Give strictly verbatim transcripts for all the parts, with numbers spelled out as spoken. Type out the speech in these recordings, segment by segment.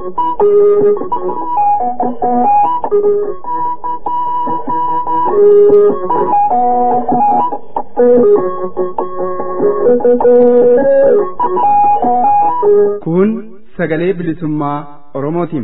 Kun sagalee bilisummaa Oromootiin.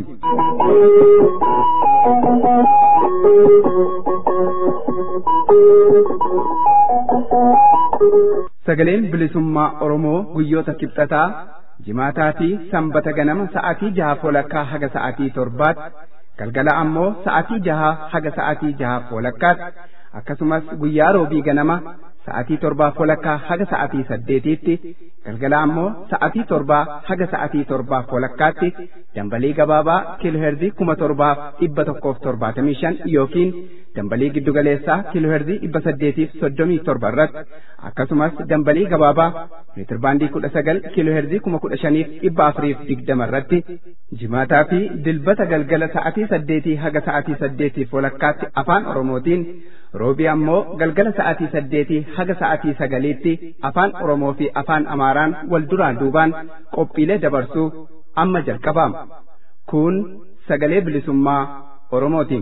Sagaleen bilisummaa Oromoo guyyoota kibxataa, jimaataa fi sanbata ganama sa'aatii jaha walakkaa haga sa'aatii torbaatti, galgala ammoo sa'aatii jaha haga sa'aatii jaha walakkaatti, akkasumas guyyaa roobii ganama sa'aatii torbaa walakkaa haga sa'aatii saddeetiitti, galgala ammoo sa'aatii torbaa haga sa'aatii torbaa walakkaatti dambalii gabaabaa kiilooherzii kuma torbaaf dhibba tokkoof torbaatamii shan yookiin dambalii giddugaleessaa kiilooherzii dhibba saddeetiif soddomii torba irratti, akkasumas dambalii gabaabaa meetirbaandii kudha sagal kiilooherzii kuma kudha shaniif dhibba afuriif digdama irratti jimaataa fi dilbata galgala sa'aatii saddeetii haga sa'aatii saddeetiif walakkaatti afaan Oromootiin, roobii ammoo galgala sa'aatii saddeetii haga sa'aatii sagaliitti afaan Oromoo fi afaan Amaaraan wal duraan duubaan qophiilee dabarsuu amma jalqabama. Kun sagalee bilisummaa Oromootiin.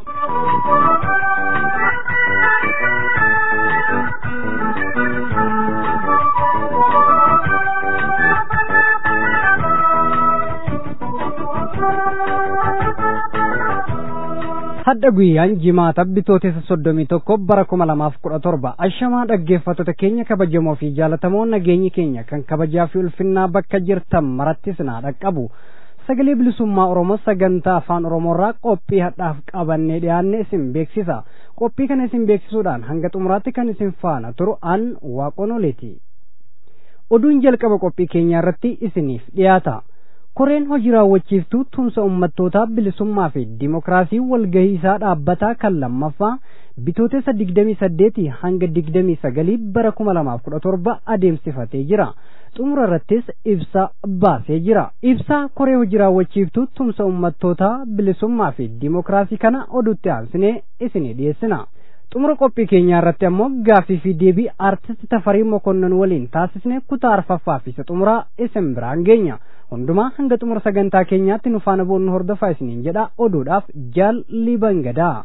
Hadda guyyaan jimaata bitootessa soddomii tokko bara kuma lamaaf kudha torba ashamaa dhaggeeffattoota keenya kabajamoo fi jaalatamoo nageenyi keenya kan kabajaa fi ulfinnaa bakka jirtan marattis naa dhaqqabu. Sagalee bilisummaa Oromoo sagantaa afaan Oromoorraa qophii hadhaaf qabannee dhiyaanne isin beeksisa. Qophii kana isin beeksisuudhaan hanga xumuraatti kan isin faana turu an Waaqonoleeti. Oduun jalqaba qophii keenyaa irratti isiniif dhiyaata. Koreen hojii raawwachiiftuu tumsa ummattootaa bilisummaa fi dimokiraasii walgahii isaa dhaabbataa kan lammaffaa bitootessa digdamii saddeetii hanga digdamii sagalii bara kuma lamaaf kudha torba adeemsifatee jira. Xumura irrattis ibsa baasee jira. Ibsa koree hojii raawwachiiftuu tumsa ummattootaa bilisummaa fi dimokiraasii kana oduutti aansinee isinii dhiyeessina. Xumura qophii keenyaa irratti ammoo gaaffii fi deebii aartist Tafarii Mokonnon waliin taasisnee kutaa arfaffaa fi isa xumuraa isin biraan geenya. Hundumaa hanga xumura sagantaa keenyaatti nu faana boonnu hordofaa isiniin jedha. Oduudhaaf jaal Libangadaa.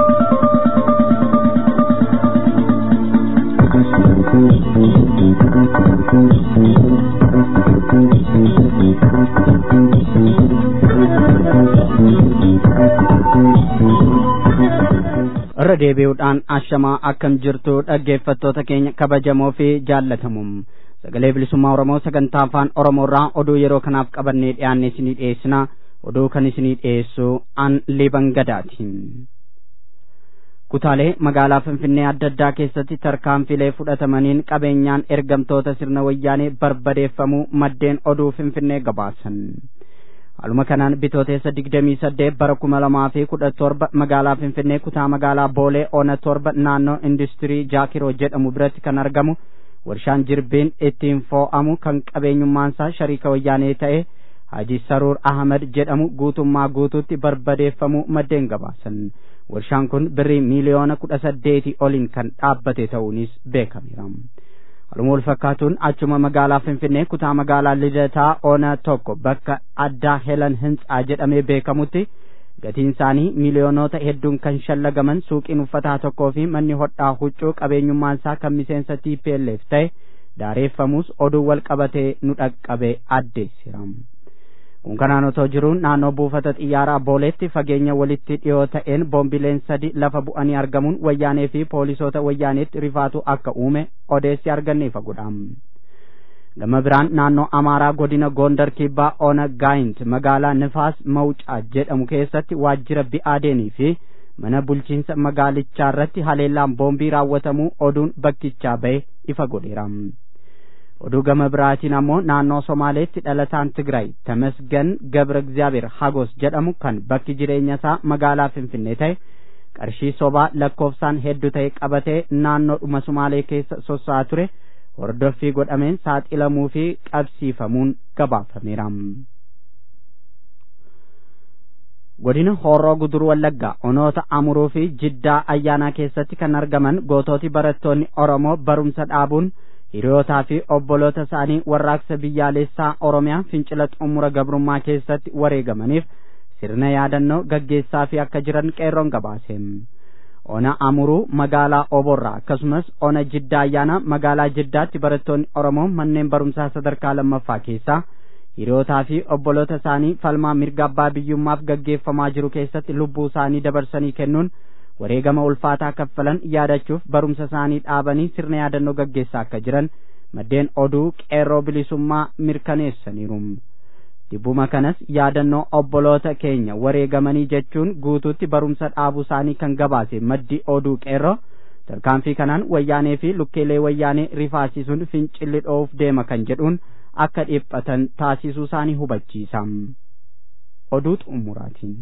irra deebi'uudhaan ashamaa akkam jirtu dhaggeeffattoota keenya kabajamoo fi jaallatamuum sagalee bilisummaa Oromoo sagantaa afaan Oromoorraa oduu yeroo kanaaf qabannee dhiyaanne isinii dhiyeessina. Oduu kan isinii dhiyeessu an Libangadaati. Kutaalee magaalaa Finfinnee adda addaa keessatti tarkaanfilee fudhatamaniin qabeenyaan ergamtoota sirna wayyaanee barbadeeffamuu maddeen oduu Finfinnee gabaasan. Haaluma kanaan bitootessa digdamii saddeet bara kuma lamaa fi kudha torba magaalaa Finfinnee kutaa magaalaa Boolee Oona torba naannoo industirii Jaakiroo jedhamu biratti kan argamu warshaan jirbiin ittiin foo'amu kan qabeenyummaansaa shariika wayyaanee ta'e Haji Saruur Ahmed jedhamu guutummaa guutuutti barbadeeffamuu maddeen gabaasan. Warshaan kun birrii miiliyoona kudha saddeetii oliin kan dhaabbate ta'uunis beekameera. Haaluma wal fakkaatuun achuma magaalaa Finfinnee kutaa magaalaa Lidataa Oona tokko bakka addaa Helan Hintsaa jedhamee beekamutti gatiin isaanii miiliyoonota hedduun kan shallagaman suuqiin uffataa tokkoo fi manni hodhaa huccuu qabeenyummaan isaa kan miseensa T P L F ta'e daareeffamuus oduu wal qabatee nu dhaqqabe addeessira. Kun kanaan otoo jiruun naannoo buufata xiyyaaraa Booleetti fageenya walitti dhiyoo ta'een boombileen sadi lafa bu'anii argamuun wayyaanee fi poolisoota wayyaaneetti rifaatu akka uume odeessi arganne ifa godha. Gama biraan naannoo Amaaraa godina Gondar Kibbaa Oona Gaayint magaalaa Nifaas Mawucaa jedhamu keessatti waajjira bi'aadeenii fi mana bulchiinsa magaalichaa irratti haleellaan boombii raawwatamuu oduun bakkichaa ba'e ifa godheera. Oduu gama biraatiin ammoo naannoo Somaaleetti dhalataan Tigraay Tamasgan Gabra እግዚአብሔር Hagos jedhamu kan bakki jireenya isaa magaalaa Finfinnee ta'e qarshii sobaa lakkoofsaan hedduu ta'e qabatee naannoodhuma Somaalee keessa sossa'aa ture hordoffii godhameen saaxilamuu fi qabsiifamuun gabaafameera. Godina Horroo Guduruu Wallaggaa onoota Amuruu fi Jiddaa ayyaanaa keessatti kan argaman gootooti barattoonni Oromoo barumsa dhaabuun hiriyootaa fi obboloota isaanii warraaqsa biyyaalessaa Oromiyaa fincila xumura gabrummaa keessatti wareegamaniif sirna yaadannoo gaggeessaa fi akka jiran qeerroon gabaase. Ona Amuruu magaalaa Oborraa akkasumas Ona Jiddaa Ayyaana magaalaa Jiddaatti barattoonni Oromoo manneen barumsaa sadarkaa lammaffaa keessaa hiriyootaa fi obboloota isaanii falmaa mirga abbaa biyyummaaf gaggeeffamaa jiru keessatti lubbuu isaanii dabarsanii kennuun wareegama ulfaataa kaffalan yaadachuuf barumsa isaanii dhaabanii sirna yaadannoo gaggeessaa akka jiran maddeen oduu qeerroo bilisummaa mirkaneessaniiru. Dibbuma kanas yaadannoo obboloota keenya wareegamanii jechuun guutuutti barumsa dhaabuu isaanii kan gabaase maddi oduu qeerroo tarkaanfii kanaan wayyaanee fi lukkeelee wayyaanee rifaasisuun fincilli dhoof deema kan jedhuun akka dhiphatan taasisuu isaanii hubachiisa. Oduu xumuraatiin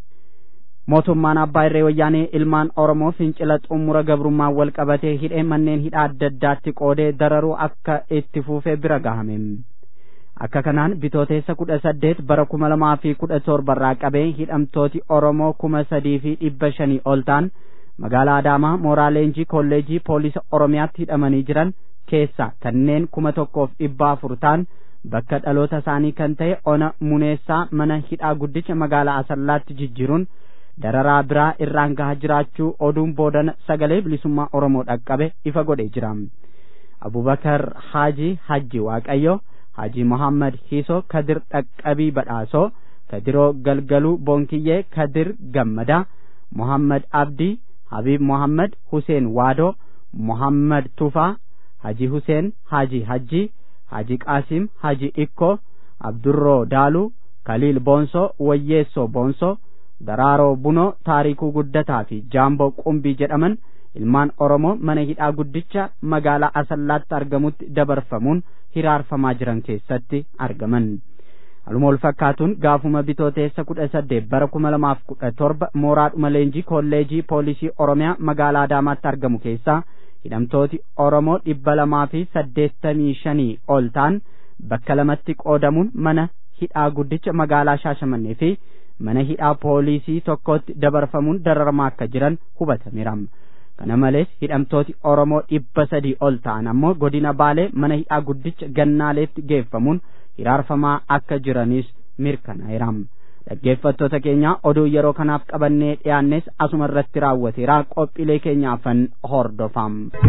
mootummaan abbaa irree wayyaanee ilmaan Oromoo fincila xumura gabrummaa wal qabatee hidhee manneen hidhaa adda addaatti qoodee dararuu akka itti fuufee bira gahame. Akka kanaan bitooteessa kudha saddeet bara kuma lamaa fi kudha torbarraa qabee hidhamtooti Oromoo kuma sadii fi dhibba shanii ol ta'an magaalaa Adaamaa mooraa leenjii kolleejii poolisa Oromiyaatti hidhamanii jiran keessaa kanneen kuma tokkoof dhibba afur ta'an bakka dhaloota isaanii kan ta'e Ona Muneessaa mana hidhaa guddicha magaalaa Asallaatti jijjiiruun dararaa biraa irraan gahaa jiraachuu oduun boodana sagalee bilisummaa Oromoo dhaqqabe ifa godhee jira. Abubakar Haaji Hajji Waaqayyo, Haji Muhammad Hiso Kadir Dhaqqabii Badhaasoo, Kadiroo Galgaluu Bonkiyyee Kadir Gammadaa, Muhammad Abdii, Habib Muhammad Huseen Waadoo, Muhammad Tufaa, Haji Huseen Haji Hajji, Haji Qaasim Haji Ikkoo, Abdurroo Daaluu, Kaliil Boonsoo, Wayyeessoo Boonsoo, Daraaroo Bunoo, Taarikuu Guddataa fi Jaamboo Qumbii jedhaman ilmaan Oromoo mana hidhaa guddicha magaalaa Asallaatti argamutti dabarfamuun hiraarfamaa jiran keessatti argaman. Haaluma wal fakkaatuun gaafuma bitooteessa kudha saddeet bara kuma lamaaf kudha torba mooraadhuma leenjii kolleejii poolisii Oromiyaa magaalaa Adaamaatti argamu keessaa hidhamtooti Oromoo dhibba lamaa fi saddeettamii shanii ol ta'an bakka lamatti qoodamuun mana hidhaa guddicha magaalaa Shaashamannee fi mana hidhaa poolisii tokkotti dabarfamuun dararamaa akka jiran hubatameera. Kana malees hidhamtooti Oromoo dhibba sadii ol ta'an ammoo godina Baalee mana hidhaa guddicha Gannaaleetti geeffamuun hiraarfamaa akka jiranis mirkanaa'eera. Dhaggeeffattoota keenya oduu yeroo kanaaf qabannee dhiyaannes asuma irratti raawwateera. Qophiilee keenyaafan hordofaa.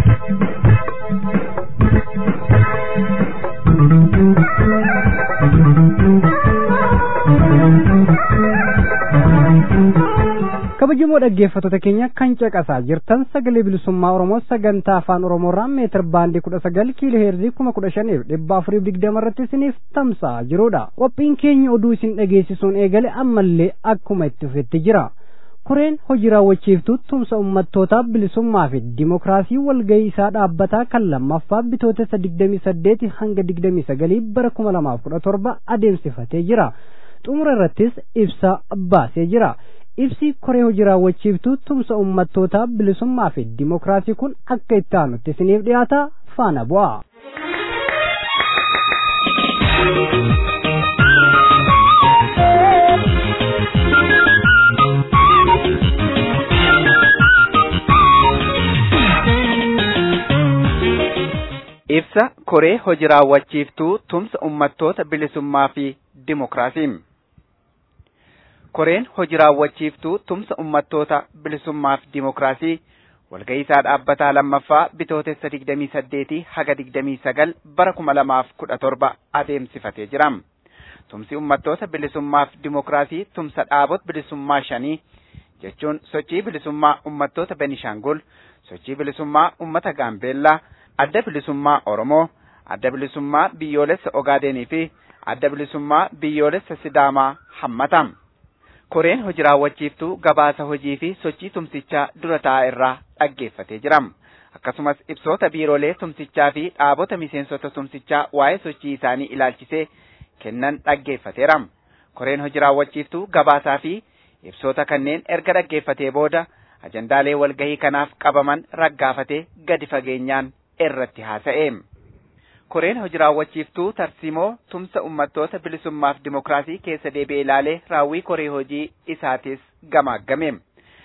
kabajamoo dhaggeeffattoota keenya kan caqasaa jirtan sagalee bilisummaa Oromoo sagantaa afaan Oromoorraa meetir baandii kudha sagal kiiloo heerzii kuma kudha shaniif dhibba afuriif digdama irratti isiniif tamsa'aa jirudha. Qophiin keenya oduu isin dhageessisuun eegale ammallee akkuma itti fufetti jira. Koreen hojii raawwachiiftuu tumsa uummattootaa bilisummaa fi dimokiraasii walgahii isaa dhaabbataa kan lammaffaa bitootessa digdamii saddeet hanga digdamii sagalii bara kuma lamaaf kudha torba adeemsifatee jira. Xumura irrattis ibsa baasee jira. Ibsi koree hojii raawwachiiftuu tumsa uummattootaa bilisummaa fi dimokiraasii kun akka itti aanutti isiniif dhiyaata faana bu'aa. Ibsa koree hojii raawwachiiftuu tumsa uummattoota bilisummaa fi dimokiraasii. Koreen hojii raawwachiiftuu tumsa uummattoota bilisummaa fi dimokiraasii walgahii isaa dhaabbataa lammaffaa bitootessa digdamii saddeetii haga digdamii sagal bara kuma lamaaf kudha torba adeemsifatee jira. Tumsi uummattoota bilisummaa fi dimokiraasii tumsa dhaabota bilisummaa shanii jechuun sochii bilisummaa uummattoota Benishaangul, sochii bilisummaa uummata Gaambeellaa, adda bilisummaa Oromoo, adda bilisummaa biyyoolessa Ogaadenii fi adda bilisummaa biyyoolessa Sidaamaa hammata. Koreen hojii raawwachiiftuu gabaasa hojii fi sochii tumsichaa dura taa'aa irraa dhaggeeffatee jira. Akkasumas ibsoota biiroolee tumsichaa fi dhaabota miseensota tumsichaa waa'ee sochii isaanii ilaalchisee kennan dhaggeeffateera. Koreen hojii raawwachiiftuu gabaasaa fi ibsoota kanneen erga dhaggeeffatee booda ajandaalee walgahii kanaaf qabaman raggaafatee gadi fageenyaan irratti haasa'e. Koreen hojii raawwachiiftuu tarsiimoo tumsa uummattoota bilisummaaf dimokiraasii keessa deebi'ee ilaalee raawwii koree hojii isaatis gamaaggame.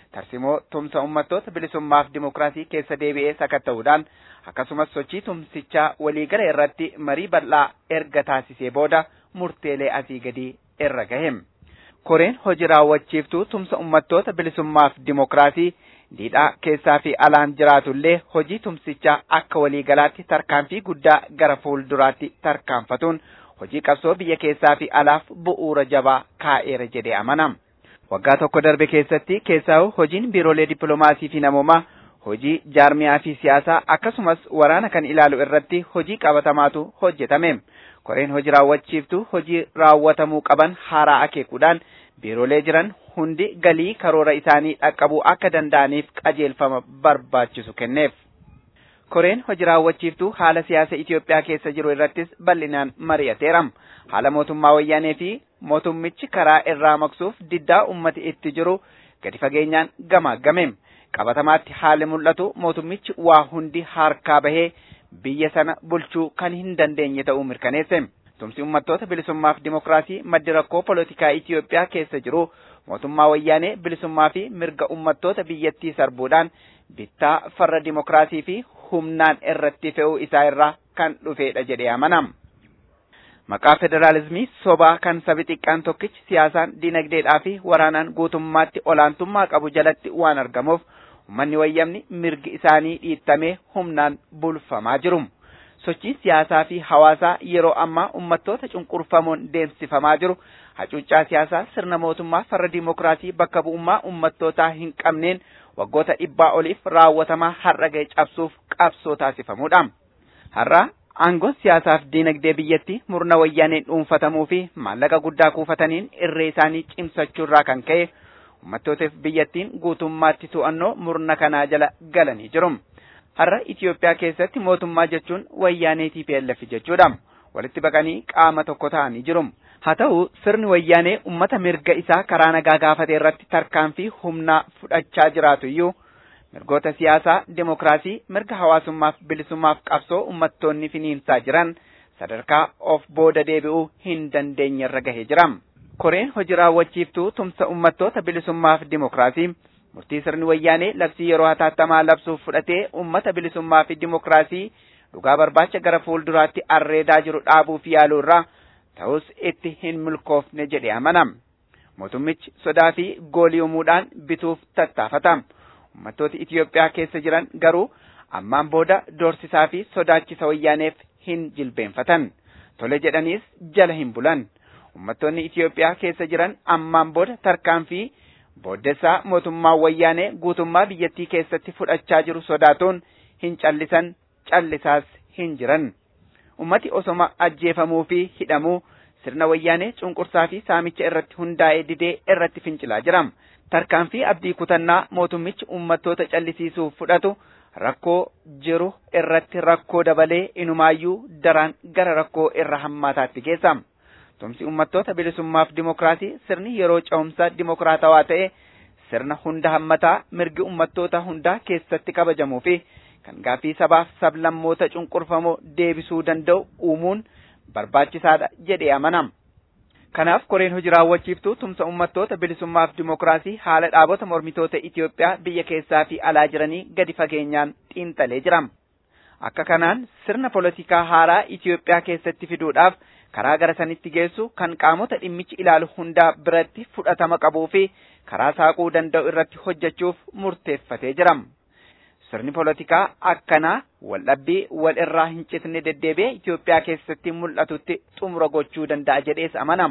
tarsimoo tumsa uummattoota bilisummaaf dimokiraasii keessa deebi'ee sakatta'uudhaan akkasumas sochii tumsichaa waliigala irratti marii bal'aa erga taasisee booda murteelee asii gadii irra gahe. Koreen hojii raawwachiiftuu tumsa uummattoota bilisummaaf dimokiraasii diidhaa keessaa fi alaan jiraatullee hojii tumsichaa akka waliigalaatti tarkaanfii guddaa gara fuulduraatti tarkaanfatuun hojii qabsoo biyya keessaa fi alaaf bu'uura jabaa kaa'eera jedhee amana. Waggaa tokko darbe keessatti keessaa hojiin biiroolee dippiloomaasii fi namoomaa hojii jaarmiyaa fi siyaasaa akkasumas waraana kan ilaalu irratti hojii qabatamaatu hojjetame. Koreen hojii raawwachiiftuu hojii raawwatamuu qaban haaraa akeekuudhaan biiroolee jiran hundi galii karoora isaanii dhaqqabuu akka danda'aniif qajeelfama barbaachisu kenneef. Koreen hojii raawwachiiftuu haala siyaasa Itoophiyaa keessa jiru irrattis bal'inaan mari'ateera. Haala mootummaa wayyaanee fi mootummichi karaa irraa maqsuuf diddaa ummati itti jiru gadi fageenyaan gamaagame. Qabatamaatti haalli mul'atu mootummichi waa hundi harkaa bahee biyya sana bulchuu kan hin dandeenye ta'uu mirkaneesse. Tumsi uummattoota bilisummaaf dimokiraasii maddi rakkoo poolitikaa Itoophiyaa keessa jiru mootummaa wayyaanee bilisummaa fi mirga uummattoota biyyattii sarbuudhaan bittaa farra dimokiraasii fi humnaan irratti fe'uu isaa irraa kan dhufedha jedhee amana. Maqaa federaalizimii sobaa kan sabi xiqqaan tokkichi siyaasaan, dinagdeedhaa fi waraanaan guutummaatti olaantummaa qabu jalatti waan argamuuf uummanni wayyamni mirgi isaanii dhiittamee humnaan bulfamaa jiru. Sochiin siyaasaa fi hawaasaa yeroo ammaa uummattoota cunqurfamoon deemsifamaa jiru hacuuccaa siyaasaa sirna mootummaa farra dimokiraasii bakka bu'ummaa uummattootaa hin qabneen waggoota dhibbaa oliif raawwatamaa har'a ga'e cabsuuf qabsoo taasifamuudha. Har'a aangoon siyaasaaf dinagdee biyyattii murna wayyaaneen dhuunfatamuu fi maallaqa guddaa kuufataniin irree isaanii cimsachuurraa kan ka'e uummattootaaf biyyattiin guutummaatti to'annoo murna kanaa jala galanii jiru. Har'a Itoophiyaa keessatti mootummaa jechuun wayyaanee T P L F jechuudha. Walitti baqanii qaama tokko ta'anii jiru. Haa ta'u sirni wayyaanee uummata mirga isaa karaa nagaa gaafate irratti tarkaanfii humnaa fudhachaa jiraatu iyyuu mirgoota siyaasaa, demokraasii, mirga hawaasummaaf bilisummaaf qabsoo uummattoonni finiinsaa jiran sadarkaa of booda deebi'uu hin dandeenye irra gahee jira. Koreen hojii raawwachiiftuu tumsa uummattoota bilisummaaf dimokiraasii murtii sirni wayyaanee labsii yeroo hatattamaa labsuuf fudhatee uummata bilisummaa fi dimokiraasii dhugaa barbaacha gara fuulduraatti arreedaa jiru dhaabuuf yaaluu irraa ta'us itti hin milkoofne jedhee amana. Mootummichi sodaa fi goolii uumuudhaan bituuf tattaafata. Uummattooti Itoophiyaa keessa jiran garuu ammaan booda doorsisaa fi sodaachisa wayyaaneef hin jilbeenfatan. Tole jedhaniis jala hin bulan. Uummattoonni Itoophiyaa keessa jiran ammaan booda tarkaanfii booddessaa mootummaa wayyaanee guutummaa biyyattii keessatti fudhachaa jiru sodaatuun hin callisan, callisaas hin jiran. Ummati osoma ajjeefamuu fi hidhamuu sirna wayyaanee cunqursaa fi saamicha irratti hundaa'ee didee irratti fincilaa jira. Tarkaanfii abdii kutannaa mootummichi uummattoota callisiisuuf fudhatu rakkoo jiru irratti rakkoo dabalee inumaayyuu daraan gara rakkoo irra hammaataatti geessa. Tumsi uummattoota bilisummaaf dimokiraasii sirni yeroo ce'umsaa dimokiraatawaa ta'e sirna hunda hammataa mirgi uummattoota hundaa keessatti kabajamuu fi kan gaaffii sabaaf sablammoota cunqurfamoo deebisuu danda'u uumuun barbaachisaadha jedhee amana. Kanaaf koreen hojii raawwachiiftuu tumsa uummattoota bilisummaaf dimokiraasii haala dhaabota mormitoota Itoophiyaa biyya keessaa fi alaa jiranii gadi fageenyaan xiinxalee jira. Akka kanaan sirna poolitikaa haaraa Itoophiyaa keessatti fiduudhaaf karaa gara sanitti geessu kan qaamota dhimmichi ilaalu hundaa biratti fudhatama qabuu fi karaa saaquu danda'u irratti hojjechuuf murteeffatee jira. Sirni poolitikaa akkanaa waldhabbii wal irraa hin citne deddeebi'ee Itoophiyaa keessatti mul'atutti xumura gochuu danda'a jedhees amana.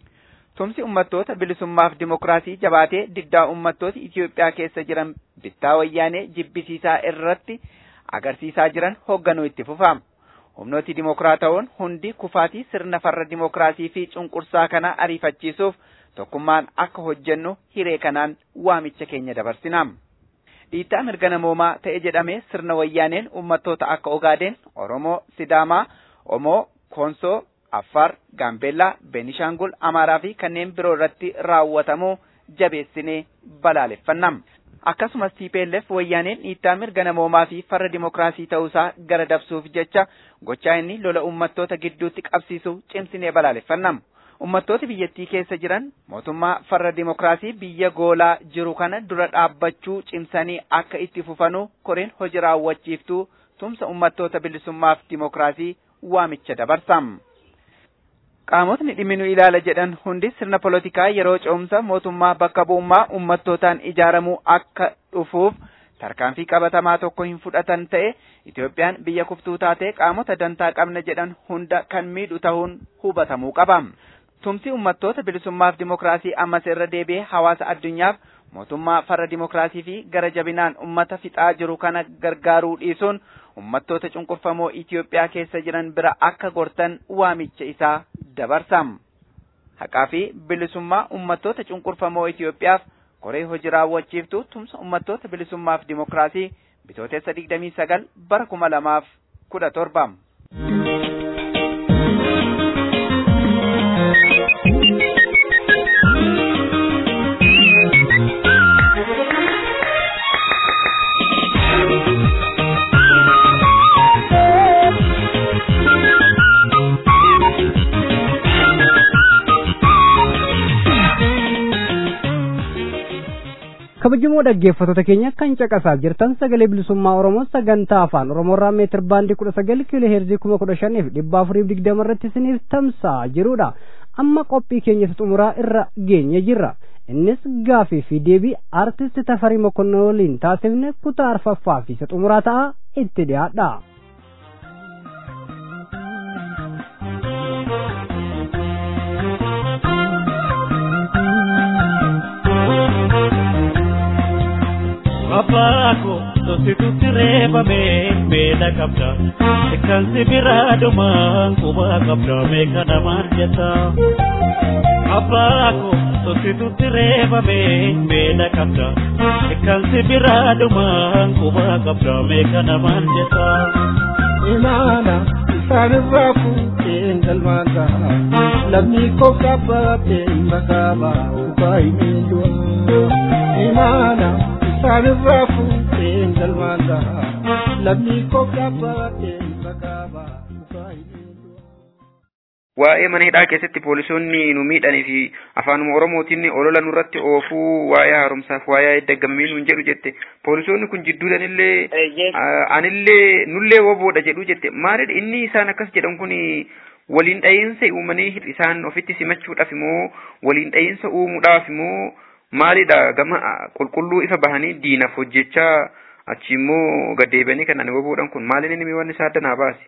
Tumsi uummattoota bilisummaaf dimokiraasii jabaatee diddaa uummattoota Itoophiyaa keessa jiran bittaa wayyaanee jibbisiisaa irratti agarsiisaa jiran hoogganuu itti fufa. Humnooti dimokiraatawoon hundi kufaatii sirna farra dimokiraasii fi cunqursaa kana ariifachiisuuf tokkummaan akka hojjennu hiree kanaan waamicha keenya dabarsina. Dhiittaa mirga namoomaa ta'e jedhamee sirna wayyaaneen uummattoota akka Ogaadeen, Oromoo, Sidaamaa, Omoo, Koonsoo, Affaar, Gaambeellaa, Beenishaangul, Amaaraa fi kanneen biroo irratti raawwatamuu jabeessinee balaaleffanna. Akkasumas T P L F wayyaaneen dhiittaa mirga namoomaa fi farra dimokiraasii ta'uusaa gara dabsuuf jecha gochaa inni lola uummattoota gidduutti qabsiisu cimsinee balaaleffanna. ummattoota biyyattii keessa jiran mootummaa farra dimokiraasii biyya goolaa jiru kana dura dhaabbachuu cimsanii akka itti fufanu koreen hojii raawwachiiftuu tumsa ummattoota bilisummaaf dimokiraasii waamicha dabarsam. Qaamotni dhimminuu ilaala jedhan hundi sirna polotikaa yeroo ce'umsa mootummaa bakka bu'ummaa ummattootaan ijaaramuu akka dhufuuf tarkaanfii qabatamaa tokko hin fudhatan ta'e Itoophiyaan biyya kuftuu taatee qaamota dantaa qabna jedhan hunda kan miidhu ta'uun hubatamuu qaba. Tumsi ummattoota bilisummaaf dimokiraasii ammas irra deebi'ee hawaasa addunyaaf mootummaa farra dimokiraasii fi gara jabinaan ummata fixaa jiru kana gargaaruu dhiisuun ummattoota cunqurfamoo Itoophiyaa keessa jiran bira akka gortan waamicha isaa dabarsam. Haqaa fi bilisummaa ummattoota cunqurfamoo Itoophiyaaf koree hojii raawwachiiftuu tumsa ummattoota bilisummaaf dimokiraasii bitootessa digdamii sagal bara kuma lamaaf kudha torba. kabajamoo dhaggeeffattoota keenya kan caqasaa jirtan sagalee bilisummaa Oromoo sagantaa afaan Oromoorraa meetir baandii kudha sagal kiiloo heerzii kuma kudha shaniif dhibba afuriif digdama irratti isiniif tamsa'aa jirudha. Amma qophii keenya xumuraa irra geenye jirra. Innis gaafii fi deebii artisti Tafarii Mokonnon waliin taasifne kutaa arfaffaa fi xumuraa ta'a itti dhiyaadha. Abako sosi tutti reba me me da kapta kan si biraduma kuba kapta me kana marjata Abako sosi tutti reba me me da kapta kan si biraduma kuba kapta me kana marjata Imana sarrafu engal manda lammi ko kaba makaba ubai mindwa Imana sarrafu engal manda lammi ko kaba makaba ubai mindwa waa'ee mana hidhaa keessatti poolisoonni nu miidhanii fi afaanuma Oromootiin olola nurratti oofuu waa'ee haaromsaaf waa'ee daggammii nuun jedhu jette poolisoonni kun jidduudhaan illee anillee nullee woboodha jedhu jette maalidha inni isaan akkas jedhan kun waliin dha'iinsa uumanii isaan ofitti simachuudhaaf immoo waliin dha'iinsa uumuudhaaf immoo maalidha gama qulqulluu ifa bahanii diinaaf hojjechaa achi immoo gaddeebanii kan ani woboodhan kun maalin inni wanni isaa adda naa baasi.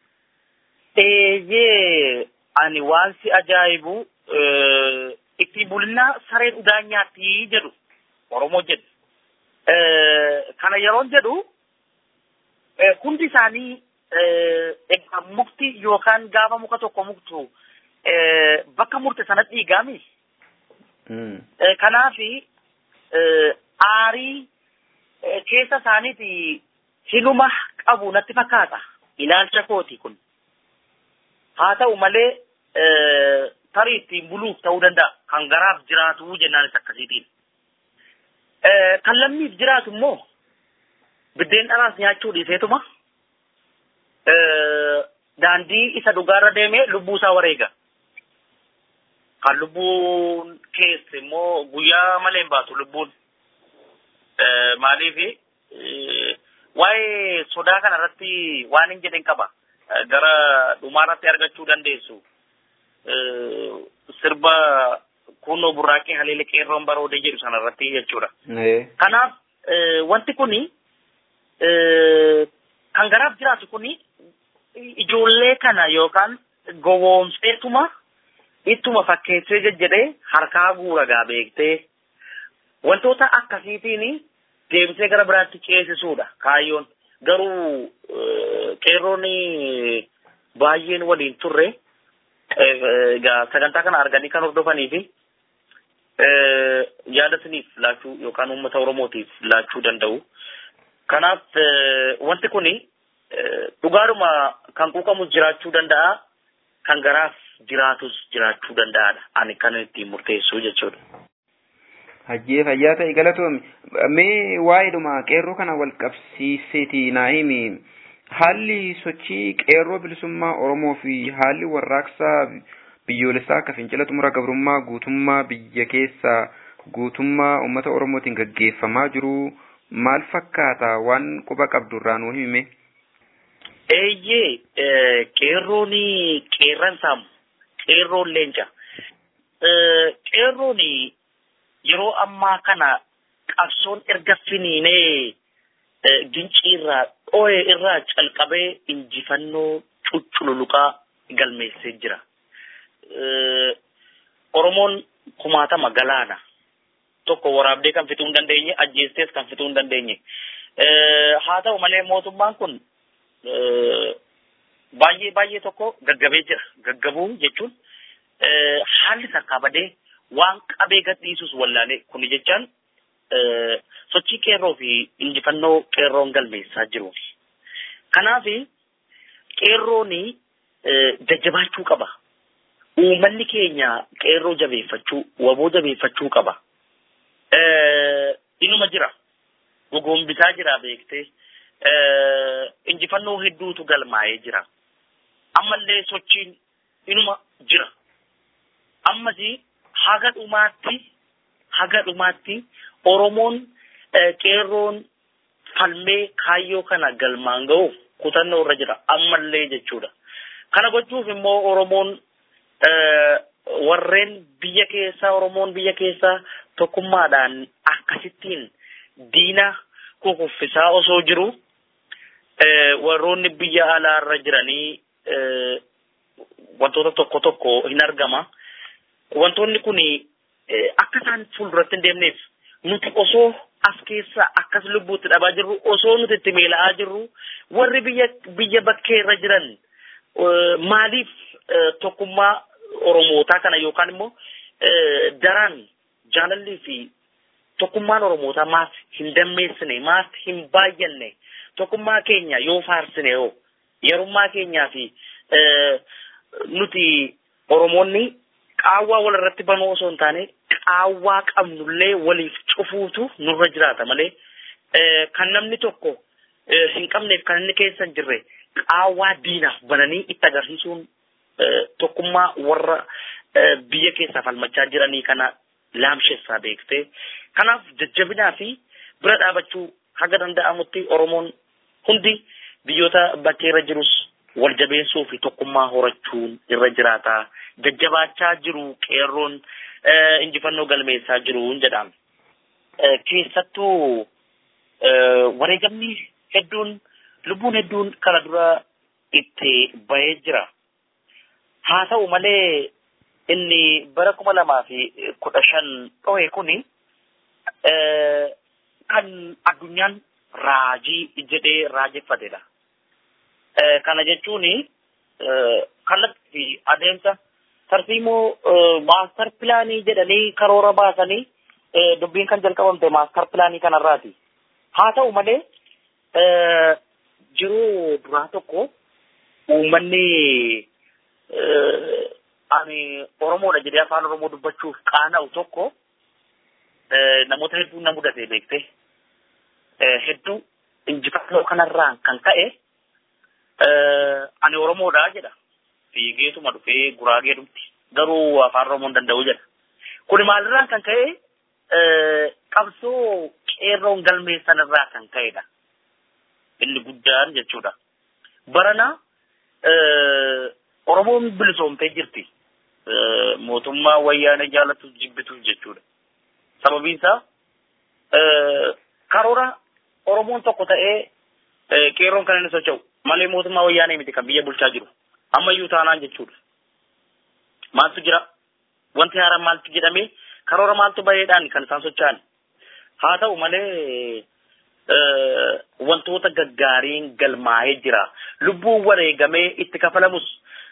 Eeyyee ani waan si ajaa'ibu itti bulna sareen udaan nyaatti jedhu Oromoo jedhu kana yeroon jedhu hundi isaanii egaa mukti yookaan gaafa muka tokko muktu bakka murte sanatti dhiigami. Kanaafi aarii keessa isaaniiti hinuma qabu natti fakkaata ilaalcha kooti kun. Haa ta'u malee tarii ittiin buluuf ta'uu danda'a kan garaaf jiraatu jennaanis akkasiitiin. Kan lammiif jiraatu immoo biddeen dharaas nyaachuu dhiiseetuma daandii isa dhugaarra deemee lubbuu isaa wareega. Kan lubbuun keessa immoo guyyaa malee hin baatu lubbuun. Maaliifi waa'ee sodaa kanarratti waan hin jedhin qaba. Gara dhumaarratti argachuu dandeessu sirba kunoo burraaqee haleele qeerroon baroode jedhu sanarratti jechuudha. Kanaaf wanti kuni kan garaaf jiraatu kuni ijoollee kana yookaan gowwoomseetuma ittuma fakkeessee jejjedhee harkaa guuragaa beektee wantoota akkasiitiin deebisee gara biraatti ceesisuudha kaayyoon. Garuu qeerroon baay'een waliin turre egaa sagantaa kana arganii kan hordofanii fi yaadataniif laachuu yookaan uummata Oromootiif laachuu danda'u. Kanaaf wanti kuni dhugaadhuma kan quuqamus jiraachuu danda'a, kan garaaf jiraatus jiraachuu danda'adha. Ani kan ittiin murteessu jechuudha. Hajjee fayyaa ta'e galatoomi mee waa'eedhuma qeerroo kana wal qabsiiseeti naa himi haalli sochii qeerroo bilisummaa Oromoo fi haalli warraaqsaa biyyoolessaa akka fincila xumura gabrummaa guutummaa biyya keessaa guutummaa uummata Oromootiin gaggeeffamaa jiru maal fakkaata waan quba qabdurraa nuu hime? Eeyyee qeerrooni qeerran saamu qeerroon leenca qeerrooni yeroo ammaa kana qabsoon erga finiinee gincii irraa dhoo'ee irraa calqabee injifannoo cucculuqaa galmeessee jira. Oromoon kumaatama galaana tokko waraabdee kan fituu hin dandeenye ajjeestees kan fituu hin dandeenye haa ta'u malee mootummaan kun baay'ee baay'ee tokko gaggabee jira. Gaggabuu jechuun haalli sarkaa badee waan qabee gadhiisus wallaalee kuni jechaan sochii qeerroo fi injifannoo qeerroon galmeessaa jiru. Kanaaf qeerroon jajjabaachuu qaba. Uummanni keenya qeerroo jabeeffachuu, waboo jabeeffachuu qaba. Inuma jira. Gogoombisaa jira beektee. Injifannoo hedduutu galmaa'ee jira. Ammallee sochiin inuma jira. Ammasii haga dhumaatti haga dhumaatti Oromoon qeerroon falmee kaayyoo kana galmaan ga'uuf kutannoo irra jira ammallee jechuudha. Kana gochuuf immoo Oromoon warreen biyya keessaa Oromoon biyya keessaa tokkummaadhaan akkasittiin diina kukuffisaa osoo jiru warroonni biyya alaarra jiranii wantoota tokko tokko hin argama. Wantoonni kun akka isaan fuulduratti hin deemneef nuti osoo as keessa akkas lubbuutti dhabaa jirru osoo nuti itti meela'aa jirru warri biyya biyya bakkee irra jiran maaliif tokkummaa Oromootaa kana yookaan immoo daraan jaalallii fi tokkummaan Oromootaa maaf hin dammeessine maaf hin baay'anne tokkummaa keenya yoo faarsine yoo yerummaa keenyaa fi nuti Oromoonni qaawwaa walirratti banuu osoo hin taane qaawwaa qabnullee waliif cufuutu nurra jiraata malee kan namni tokko hin qabneef kan inni keessa hin jirre qaawwaa diinaaf bananii itti agarsiisuun tokkummaa warra biyya keessaa falmachaa jiranii kana laamsheessaa beektee. Kanaaf jajjabinaa fi bira dhaabachuu haga danda'amutti Oromoon hundi biyyoota bakkee irra jirus wal jabeessuu fi tokkummaa horachuun irra jiraata. Jajjabaachaa jiru qeerroon injifannoo galmeessaa jiru jedhama. Keessattuu wareegamni hedduun lubbuun hedduun kana dura itti bahee jira. Haa ta'u malee inni bara kuma lamaa fi kudha shan dhohe kuni kan addunyaan raajii jedhee raajeffatedha. Kana jechuun kallattii fi adeemsa tartiimoo maastar pilaanii jedhanii karoora baasanii dubbiin kan jalqabamte maastar pilaanii kanarraati. Haa ta'u malee jiruu duraa tokko uummanni ani Oromoodha jedhee afaan Oromoo dubbachuuf qaana'u tokko namoota hedduu na mudate beekte. Hedduu injifannoo kanarraan kan ka'e ani Oromoodha jedha. Fiigeetuma dhufee guraagee dhufti. Garuu afaan Oromoo hin danda'u jedha. Kun maalirraan kan ka'e qabsoo qeerroon galmeessan irraa kan ka'edha. Inni guddaan jechuudha. Barana Oromoon bilisoomtee jirti. Mootummaa wayyaanee jaalatu jibbituuf jechuudha. Sababiin isaa karoora Oromoon tokko ta'ee qeerroon kan inni socho'u malee mootummaa wayyaanee miti kan biyya bulchaa jiru. Ammayyuu taanaan jechuudha. Maaltu jira? Wanti haaraan maaltu jedhamee karoora maaltu baheedhaan kan isaan socho'an. Haa ta'u malee wantoota gaggaariin galmaa'ee jira. Lubbuun wareegamee itti kafalamus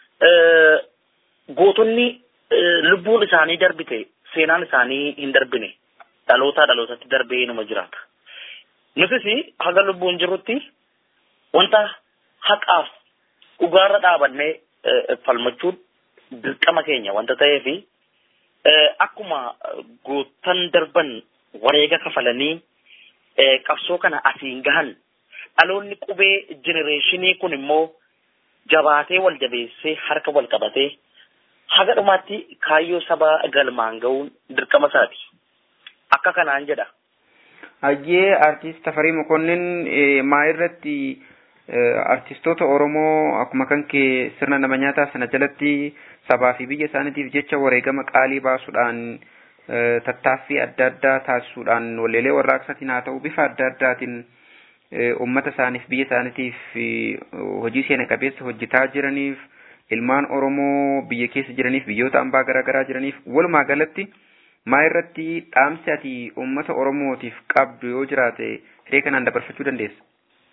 gootonni lubbuun isaanii darbite seenaan isaanii hin darbine dhalootaa dhalootatti darbee numa jiraata. Nutis haga lubbuun jirrutti wanta haqaaf dhugaarra dhaabannee falmachuun dirqama keenya wanta ta'eefi akkuma gootan darban wareega kafalanii qabsoo kana asiin gahan dhaloonni qubee jenereeshinii kun immoo jabaatee wal jabeessee harka wal qabatee haga dhumaatti kaayyoo sabaa galmaan ga'uun dirqama isaati. Akka kanaan jedha. Hayyee artiist Tafarii Mokonnin maa irratti artistoota Oromoo akkuma kan kee sirna nama nyaataa sana jalatti sabaa fi biyya isaaniitiif jecha wareegama qaalii baasuudhaan tattaaffii adda addaa taasisuudhaan walleelee warraaqsaatiin haa ta'u bifa adda addaatiin ummata isaaniif biyya isaaniitiif hojii seena qabeessa hojjetaa jiraniif ilmaan Oromoo biyya keessa jiraniif biyyoota ambaa garaa garaa jiraniif walumaa galatti maa irratti dhaamsi ati ummata Oromootiif qabdu yoo jiraate hiree kanaan dabarfachuu dandeessa?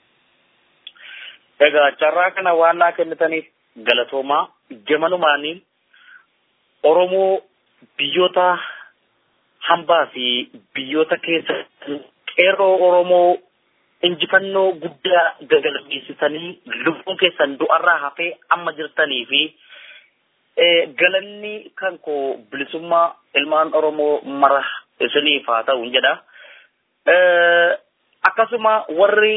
Egaa carraa kana waan naa kennitaniif galatoomaa jamanumaaniin Oromoo biyyoota hambaa fi biyyoota keessa qeerroo Oromoo injifannoo guddaa galmeessisanii lubbuun keessan du'arraa hafee amma jirtanii fi galanni kan koo bilisummaa ilmaan Oromoo mara isiniif haa ta'u jedha. Akkasuma warri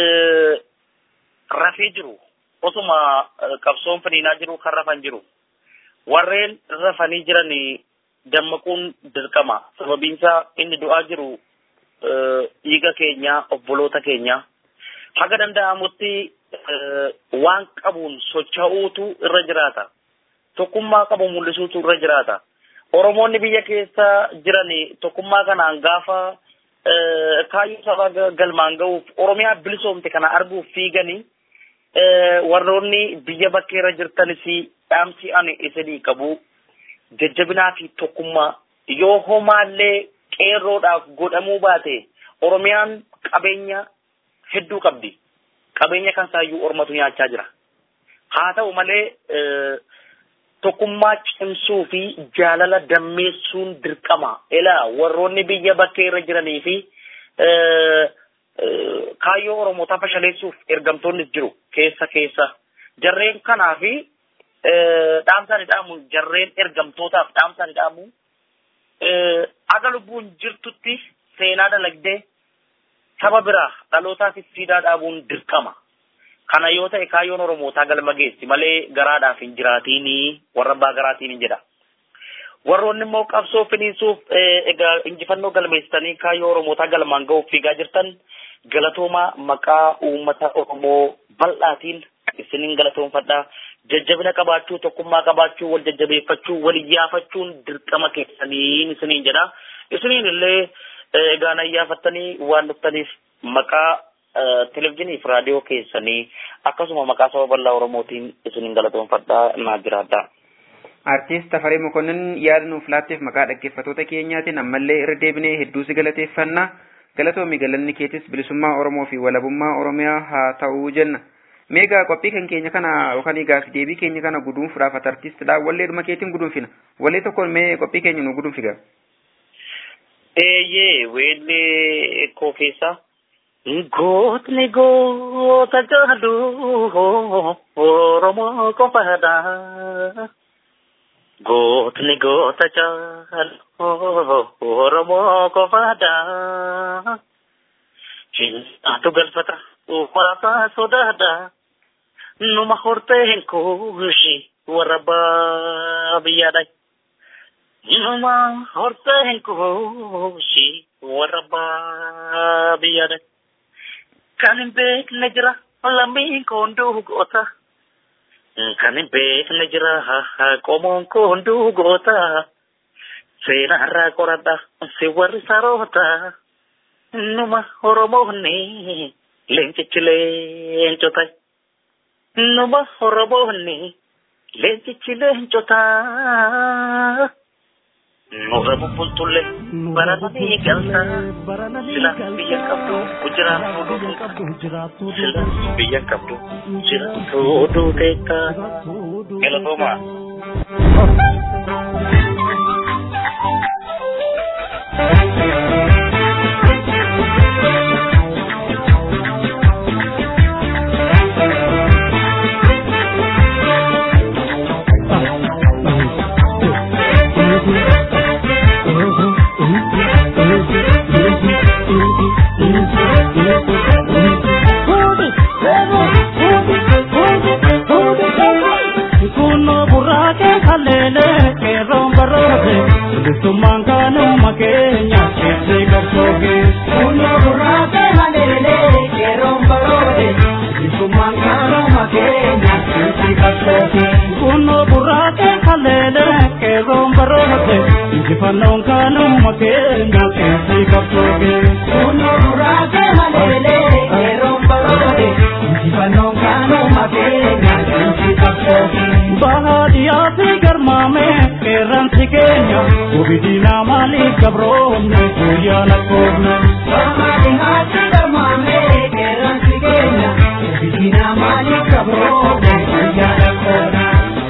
rafee jiru osuma qabsoon finiinaa jiru kan rafan jiru warreen rafanii jiran dammaquun dirqama. Sababiinsaa inni du'aa jiru dhiiga keenya obboloota keenya haga danda'amutti waan qabuun socho'uutu irra jiraata. Tokkummaa qabu mul'isuutu irra jiraata. Oromoonni biyya keessa jiran tokkummaa kanaan gaafa kaayyoo sabaa galmaan ga'uuf Oromiyaa bilisoomte kana arguuf fiiganii warroonni biyya bakkeerra jirtanis dhaamsi ani isinii qabu jajjabinaa fi tokkummaa yoo homaallee qeerroodhaaf godhamuu baate Oromiyaan qabeenya hedduu qabdi. Qabeenya kan saayyuu Oromatu nyaachaa jira. Haa ta'u malee tokkummaa cimsuu fi jaalala dammeessuun dirqama. Elaa warroonni biyya bakkeerra jiranii fi kaayyoo Oromoota fashaleessuuf ergamtoonni jiru keessa keessa. Jarreen kanaa fi dhaamsaan dhaamu jarreen ergamtootaaf dhaamsaan dhaamu aga lubbuun jirtutti seenaa dalagdee saba biraa dhalootaaf siidaa dhaabuun dirqama. Kana yoo ta'e kaayyoon Oromootaa galma geessi malee garaadhaaf hin jiraatiin warra abbaa garaatiin hin jedha. Warroonni immoo qabsoo finiisuuf egaa injifannoo galmeessitanii kaayyoo Oromootaa galmaan ga'uuf fiigaa jirtan galatoomaa maqaa uummata Oromoo bal'aatiin isiniin galatoonfadhaa. Jajjabina qabaachuu, tokkummaa qabaachuu, wal jajjabeeffachuu, wal iyyaafachuun dirqama keessanii isiniin jedha. Isiniin illee egaa nayyaafattanii waan dhuftaniif maqaa televizyiinii fi raadiyoo keessanii akkasuma maqaa saba bal'aa Oromootiin isiniin galatoonfadhaa naa jiraadha. Artiist Tafarii Mokonnin yaada nuuf laatteef maqaa dhaggeeffattoota keenyaatiin ammallee irra deebinee hedduu si galateeffanna. Galatoomi galanni keetis bilisummaa Oromoo fi walabummaa Oromiyaa haa ta'uu jenna. Meegaa qophii kan keenya kana yookaan gaaffii deebii keenya kana guduunfuudhaaf artiistidha. Wallee dhuma keetiin guduunfina. Wallee tokkoon mee qophii keenya nu guduunfiga. Eeyyee weellee koo keessa. Gootni goota jaadu Oromoo qofaadha. Gootni goota jaadu Oromoo qofaadha. Hinatu galfata uffata sodaadha. Numa hortee hin kuushi warra baadiyyaadha. Numa hortee hin kuushi warra baadiyyaadha. Kan hin beekne jira lammiin koonduu goota. Kan hin beekne jira qomoon koonduu goota. Seenaarraa qoradha si warri saroota. Numa Oromoonni leencichi leencota. Numa Oromoonni leencichi leencota. Nurra bubbultulle barananii galta. Sila biyya qabdu jiraattu. Sila biyya qabdu jiraattu duuteetta. Galatoomaa. Kuno burake kalele injifannoon kanuma keenya keessi qabsooke. Kunoo duraate maleelee yeroon baroode injifannoon kanuma keenya keessi qabsooke. Bahaadiyaa fi garmaame qeerransi keenya gubidiinaa maaliif gabroomne guyyaa lakkoofne. Bahaadiyaa fi garmaame qeerransi keenya gubidiinaa maaliif gabroomne guyyaa lakkoofne.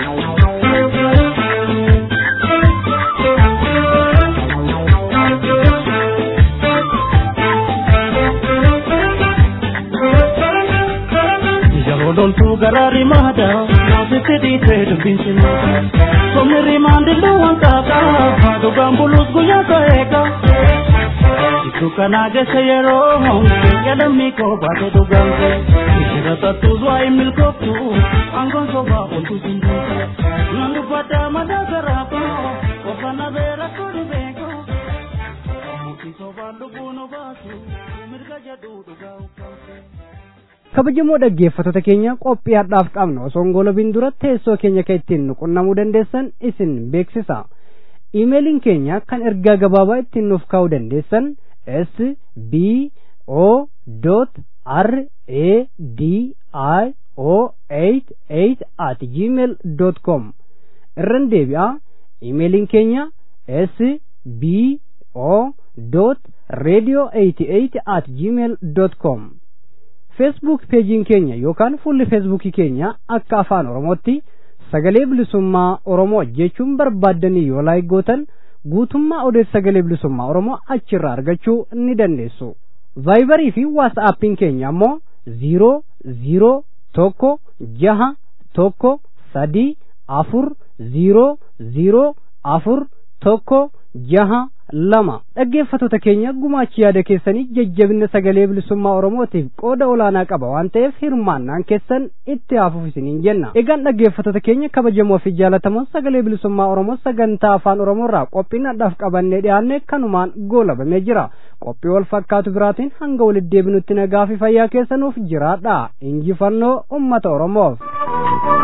Doltu garari mada, nasitti diite dubbinsi mada. Somni rimandi luwan kaka, dugan bulus guyyaa ta'eeka. Isu kana gese yeroo, yadamni ko baate duganse. Ishira tattu zwai milkoktu, angon soba ontu sinduka. Nandu pada mada garapa, ofana bera kodi beko. Muki soba lubuno basu, mirga jadu duga ukamse. Kabajamoo dhaggeeffattoota keenya qophiyaadhaaf qabnu osoo hin goolabiin dura teessoo keenya kan ittiin nu qunnamuu dandeessan isin beeksisa. Iimeeliin keenya kan ergaa gabaabaa ittiin nuuf kaa'uu dandeessan s b o r a d i o eight eight at gmail dot com irran deebi'a. Iimeeliin keenya s b o radio eighty eight at gmail dot com. Facebook peejiin keenya yookaan fuulli feesbuukii keenya akka afaan oromootti sagalee bilisummaa oromoo jechuun barbaaddanii yoo laayik gootan guutummaa odeessa sagalee bilisummaa oromoo achirraa argachuu ni dandeessu. Vaayibarii fi waasaappiin keenya ammoo zero zero tokko jaha tokko sadii afur zero zero afur tokko jaha lama. Dhaggeeffattoota keenya gumaachi yaada keessanii jajjabina sagalee bilisummaa oromootiif qooda olaanaa qaba waan ta'eef hirmaannaan keessan itti haafuuf isiniin jenna. Egaan dhaggeeffattoota keenya kabajamoo fi jaalatamoo sagalee bilisummaa oromoo sagantaa afaan oromoorraa qophiin addaaf qabannee dhiyaanne kanumaan goolabamee jira. Qophii wal fakkaatu biraatiin hanga walitti deebinutti nagaa fi fayyaa keessanuuf jiraadha. Injifannoo uummata oromoof.